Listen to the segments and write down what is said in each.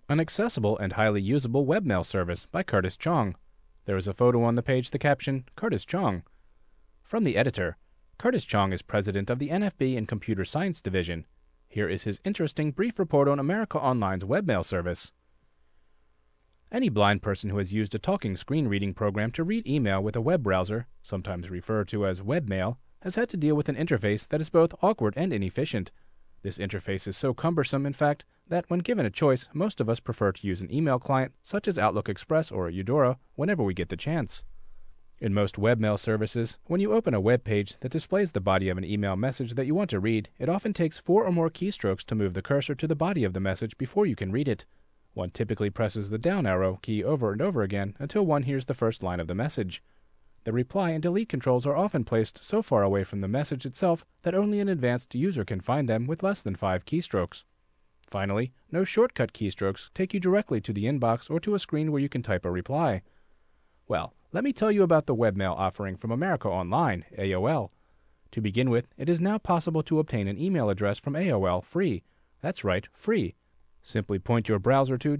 An accessible and highly usable webmail service by Curtis Chong. There is a photo on the page, the caption, Curtis Chong. From the editor, Curtis Chong is president of the NFB and Computer Science Division. Here is his interesting brief report on America Online's webmail service. Any blind person who has used a talking screen reading program to read email with a web browser, sometimes referred to as webmail, has had to deal with an interface that is both awkward and inefficient. This interface is so cumbersome, in fact, that when given a choice, most of us prefer to use an email client such as Outlook Express or Eudora whenever we get the chance. In most webmail services, when you open a web page that displays the body of an email message that you want to read, it often takes 4 or more keystrokes to move the cursor to the body of the message before you can read it. One typically presses the down arrow key over and over again until one hears the first line of the message. The reply and delete controls are often placed so far away from the message itself that only an advanced user can find them with less than 5 keystrokes. Finally, no shortcut keystrokes take you directly to the inbox or to a screen where you can type a reply. Well, let me tell you about the webmail offering from America Online, AOL. To begin with, it is now possible to obtain an email address from AOL free. That's right, free. Simply point your browser to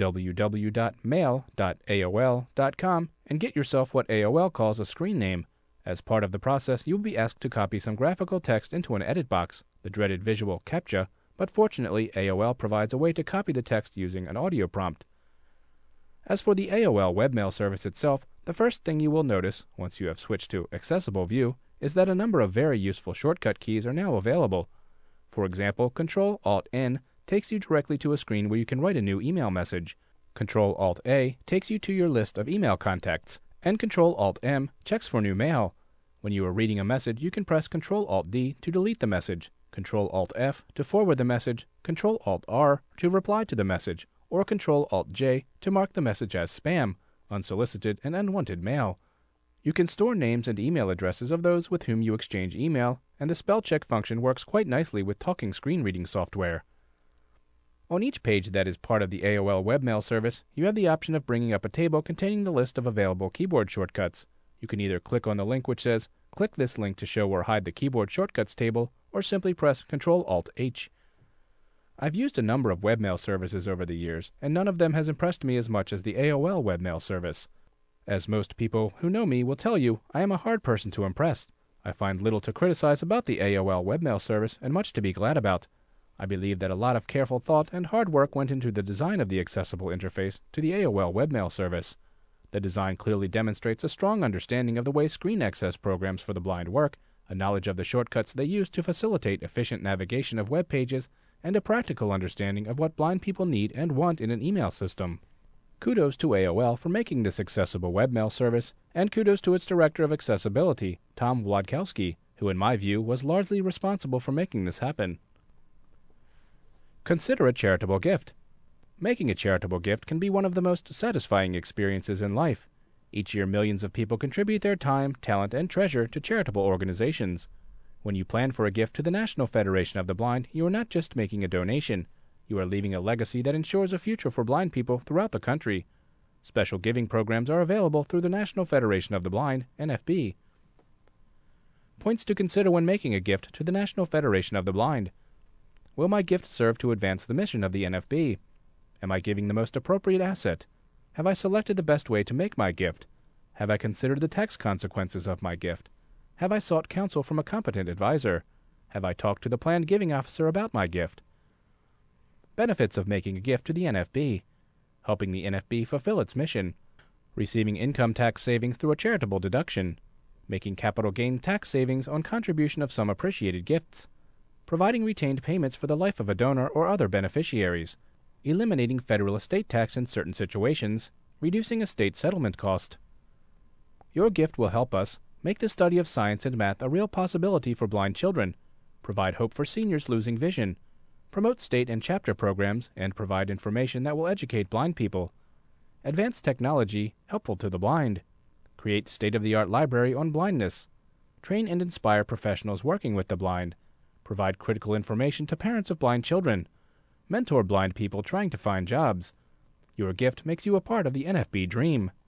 www.mail.aol.com and get yourself what AOL calls a screen name. As part of the process, you will be asked to copy some graphical text into an edit box, the dreaded visual CAPTCHA, but fortunately AOL provides a way to copy the text using an audio prompt. As for the AOL webmail service itself, the first thing you will notice, once you have switched to Accessible View, is that a number of very useful shortcut keys are now available. For example, Ctrl-Alt-N takes you directly to a screen where you can write a new email message. Ctrl-Alt-A takes you to your list of email contacts, and Ctrl-Alt-M checks for new mail. When you are reading a message, you can press Ctrl-Alt-D to delete the message, Ctrl-Alt-F to forward the message, Ctrl-Alt-R to reply to the message, or Ctrl-Alt-J to mark the message as spam, unsolicited and unwanted mail. You can store names and email addresses of those with whom you exchange email, and the spell check function works quite nicely with talking screen reading software. On each page that is part of the AOL webmail service, you have the option of bringing up a table containing the list of available keyboard shortcuts. You can either click on the link which says, "Click this link to show or hide the keyboard shortcuts table," or simply press Ctrl-Alt-H. I've used a number of webmail services over the years, and none of them has impressed me as much as the AOL webmail service. As most people who know me will tell you, I am a hard person to impress. I find little to criticize about the AOL webmail service and much to be glad about. I believe that a lot of careful thought and hard work went into the design of the accessible interface to the AOL webmail service. The design clearly demonstrates a strong understanding of the way screen access programs for the blind work, a knowledge of the shortcuts they use to facilitate efficient navigation of web pages, and a practical understanding of what blind people need and want in an email system. Kudos to AOL for making this accessible webmail service, and kudos to its Director of Accessibility, Tom Władkowski, who in my view was largely responsible for making this happen. Consider a charitable gift. Making a charitable gift can be one of the most satisfying experiences in life. Each year millions of people contribute their time, talent, and treasure to charitable organizations. When you plan for a gift to the National Federation of the Blind, you are not just making a donation. You are leaving a legacy that ensures a future for blind people throughout the country. Special giving programs are available through the National Federation of the Blind, NFB. Points to consider when making a gift to the National Federation of the Blind. Will my gift serve to advance the mission of the NFB? Am I giving the most appropriate asset? Have I selected the best way to make my gift? Have I considered the tax consequences of my gift? Have I sought counsel from a competent advisor? Have I talked to the planned giving officer about my gift? Benefits of making a gift to the NFB. Helping the NFB fulfill its mission. Receiving income tax savings through a charitable deduction. Making capital gain tax savings on contribution of some appreciated gifts. Providing retained payments for the life of a donor or other beneficiaries. Eliminating federal estate tax in certain situations. Reducing estate settlement cost. Your gift will help us make the study of science and math a real possibility for blind children, provide hope for seniors losing vision, promote state and chapter programs, and provide information that will educate blind people, advance technology helpful to the blind, create state-of-the-art library on blindness, train and inspire professionals working with the blind, provide critical information to parents of blind children, mentor blind people trying to find jobs. Your gift makes you a part of the NFB dream.